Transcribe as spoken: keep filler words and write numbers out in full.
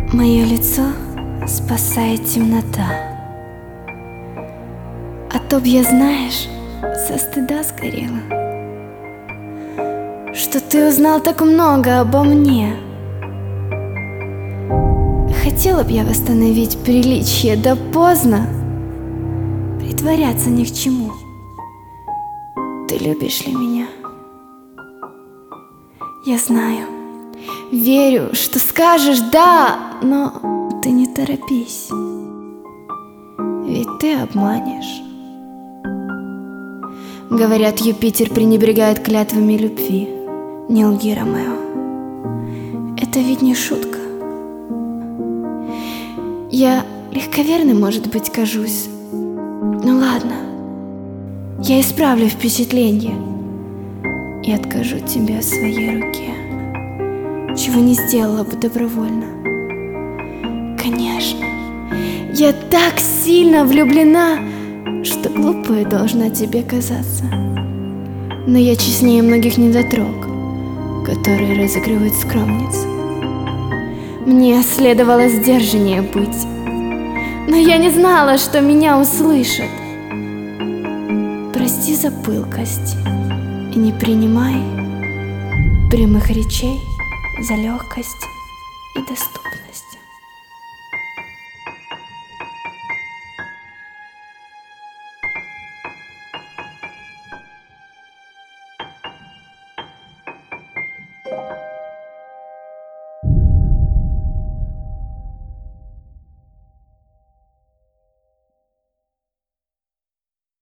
Мое лицо спасает темнота, а то б я, знаешь, со стыда сгорела, что ты узнал так много обо мне. Хотела б я восстановить приличие, да поздно. Притворяться ни к чему. Ты любишь ли меня? Я знаю, верю, что скажешь «да», но ты не торопись, ведь ты обманешь. Говорят, Юпитер пренебрегает клятвами любви. Не лги, Ромео, это ведь не шутка. Я легковерным, может быть, кажусь. Ну ладно, я исправлю впечатление и откажу тебе в своей руке, чего не сделала бы добровольно. Конечно, я так сильно влюблена, что глупая должна тебе казаться. Но я честнее многих недотрог, которые разыгрывают скромниц. Мне следовало сдержаннее быть, но я не знала, что меня услышат. Прости за пылкость и не принимай прямых речей за легкость и доступность.